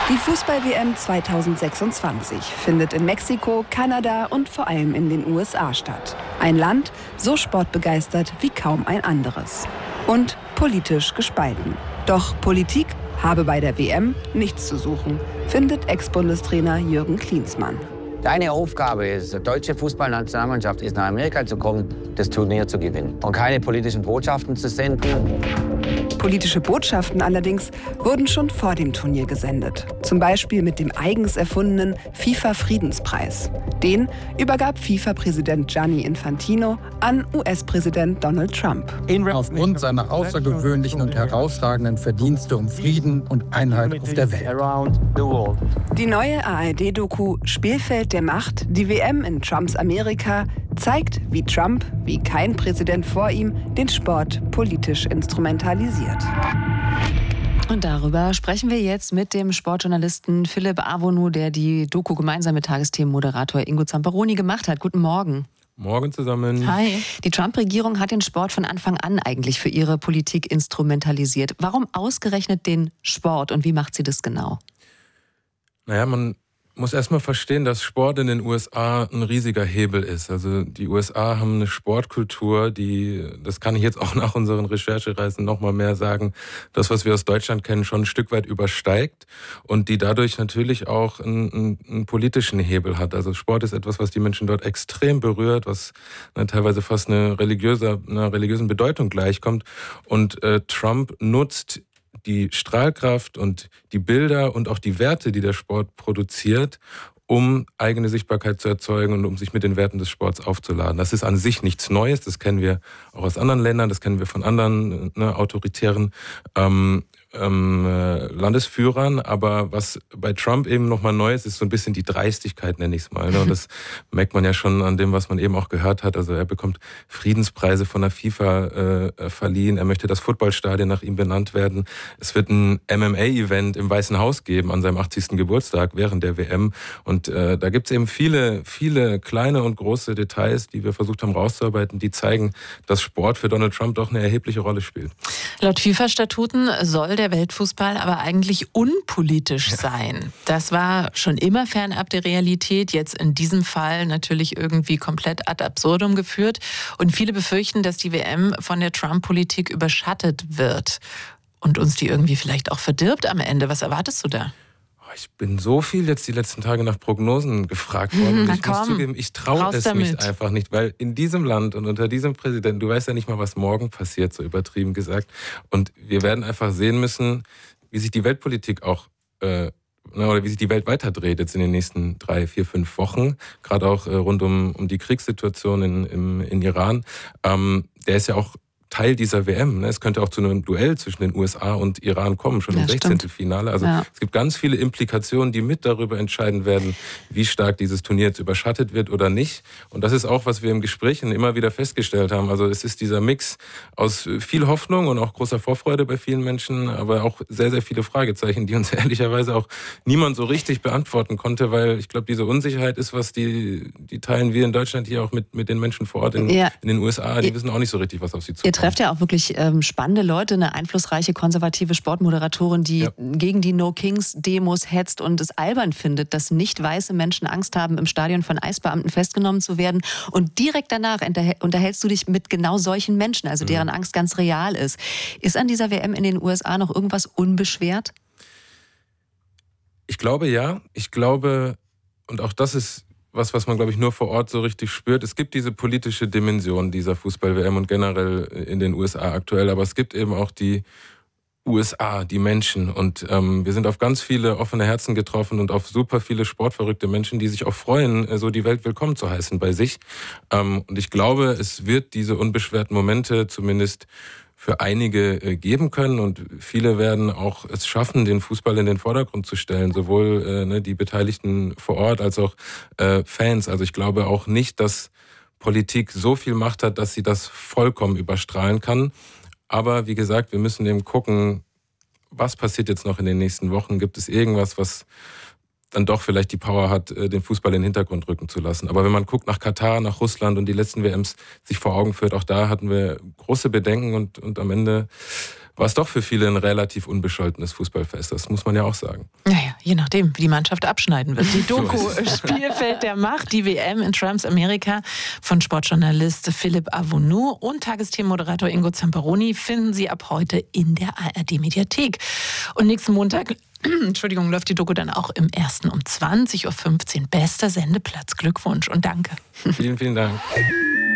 Die Fußball-WM 2026 findet in Mexiko, Kanada und vor allem in den USA statt. Ein Land so sportbegeistert wie kaum ein anderes. Und politisch gespalten. Doch Politik habe bei der WM nichts zu suchen, findet Ex-Bundestrainer Jürgen Klinsmann. Deine Aufgabe ist, die deutsche Fußballnationalmannschaft ist nach Amerika zu kommen, das Turnier zu gewinnen und keine politischen Botschaften zu senden. Politische Botschaften allerdings wurden schon vor dem Turnier gesendet. Zum Beispiel mit dem eigens erfundenen FIFA-Friedenspreis. Den übergab FIFA-Präsident Gianni Infantino an US-Präsident Donald Trump. Aufgrund seiner außergewöhnlichen und herausragenden Verdienste um Frieden und Einheit auf der Welt. Die neue ARD-Doku Spielfeld der Macht, die WM in Trumps Amerika, zeigt, wie Trump, wie kein Präsident vor ihm, den Sport politisch instrumentalisiert. Und darüber sprechen wir jetzt mit dem Sportjournalisten Philipp Avonu, der die Doku gemeinsam mit Tagesthemenmoderator Ingo Zamperoni gemacht hat. Guten Morgen. Morgen zusammen. Hi. Die Trump-Regierung hat den Sport von Anfang an eigentlich für ihre Politik instrumentalisiert. Warum ausgerechnet den Sport und wie macht sie das genau? Naja, man muss erstmal verstehen, dass Sport in den USA ein riesiger Hebel ist. Also die USA haben eine Sportkultur, das kann ich jetzt auch nach unseren Recherchereisen nochmal mehr sagen, das, was wir aus Deutschland kennen, schon ein Stück weit übersteigt und die dadurch natürlich auch einen politischen Hebel hat. Also Sport ist etwas, was die Menschen dort extrem berührt, was teilweise fast einer religiösen Bedeutung gleichkommt. Und Trump nutzt die Strahlkraft und die Bilder und auch die Werte, die der Sport produziert, um eigene Sichtbarkeit zu erzeugen und um sich mit den Werten des Sports aufzuladen. Das ist an sich nichts Neues, das kennen wir auch aus anderen Ländern, das kennen wir von anderen autoritären Landesführern, aber was bei Trump eben nochmal neu ist, ist so ein bisschen die Dreistigkeit, nenne ich es mal. Und das merkt man ja schon an dem, was man eben auch gehört hat. Also er bekommt Friedenspreise von der FIFA verliehen, er möchte das Footballstadion nach ihm benannt werden. Es wird ein MMA-Event im Weißen Haus geben an seinem 80. Geburtstag während der WM. Und da gibt es eben viele, viele kleine und große Details, die wir versucht haben rauszuarbeiten, die zeigen, dass Sport für Donald Trump doch eine erhebliche Rolle spielt. Laut FIFA-Statuten soll der Weltfußball aber eigentlich unpolitisch sein. Das war schon immer fernab der Realität, jetzt in diesem Fall natürlich irgendwie komplett ad absurdum geführt. Und viele befürchten, dass die WM von der Trump-Politik überschattet wird und uns die irgendwie vielleicht auch verdirbt am Ende. Was erwartest du da? Ich bin so viel jetzt die letzten Tage nach Prognosen gefragt worden. Und ich muss zugeben, ich traue es mich einfach nicht, weil in diesem Land und unter diesem Präsidenten, du weißt ja nicht mal, was morgen passiert, so übertrieben gesagt. Und wir werden einfach sehen müssen, wie sich die Weltpolitik auch oder wie sich die Welt weiterdreht jetzt in den nächsten 3, 4, 5 Wochen. Gerade auch rund um die Kriegssituation in Iran. Der ist ja auch Teil dieser WM. Es könnte auch zu einem Duell zwischen den USA und Iran kommen, schon im 16. Finale. Also es gibt ganz viele Implikationen, die mit darüber entscheiden werden, wie stark dieses Turnier jetzt überschattet wird oder nicht. Und das ist auch, was wir im Gespräch immer wieder festgestellt haben. Also es ist dieser Mix aus viel Hoffnung und auch großer Vorfreude bei vielen Menschen, aber auch sehr, sehr viele Fragezeichen, die uns ehrlicherweise auch niemand so richtig beantworten konnte, weil ich glaube, diese Unsicherheit ist, was die teilen wir in Deutschland hier auch mit den Menschen vor Ort in den USA. Die wissen auch nicht so richtig, was auf sie zukommt. Trefft ja auch wirklich spannende Leute, eine einflussreiche konservative Sportmoderatorin, die gegen die No-Kings-Demos hetzt und es albern findet, dass nicht weiße Menschen Angst haben, im Stadion von Eisbeamten festgenommen zu werden. Und direkt danach unterhältst du dich mit genau solchen Menschen, also deren Angst ganz real ist. Ist an dieser WM in den USA noch irgendwas unbeschwert? Ich glaube ja. Ich glaube, und auch das ist was man, glaube ich, nur vor Ort so richtig spürt. Es gibt diese politische Dimension dieser Fußball-WM und generell in den USA aktuell, aber es gibt eben auch die USA, die Menschen. Und wir sind auf ganz viele offene Herzen getroffen und auf super viele sportverrückte Menschen, die sich auch freuen, so die Welt willkommen zu heißen bei sich. Und ich glaube, es wird diese unbeschwerten Momente zumindest für einige geben können und viele werden auch es schaffen, den Fußball in den Vordergrund zu stellen, sowohl die Beteiligten vor Ort als auch Fans. Also ich glaube auch nicht, dass Politik so viel Macht hat, dass sie das vollkommen überstrahlen kann. Aber wie gesagt, wir müssen eben gucken, was passiert jetzt noch in den nächsten Wochen? Gibt es irgendwas, was dann doch vielleicht die Power hat, den Fußball in den Hintergrund rücken zu lassen. Aber wenn man guckt nach Katar, nach Russland und die letzten WMs sich vor Augen führt, auch da hatten wir große Bedenken und am Ende war es doch für viele ein relativ unbescholtenes Fußballfest. Das muss man ja auch sagen. Naja, Je nachdem, wie die Mannschaft abschneiden wird. Die Doku Spielfeld der Macht, die WM in Trumps Amerika von Sportjournalist Philipp Avounou und Tagesthemenmoderator Ingo Zamperoni finden Sie ab heute in der ARD-Mediathek. Und nächsten Montag läuft die Doku dann auch im Ersten um 20.15 Uhr. Bester Sendeplatz. Glückwunsch und danke. Vielen, vielen Dank.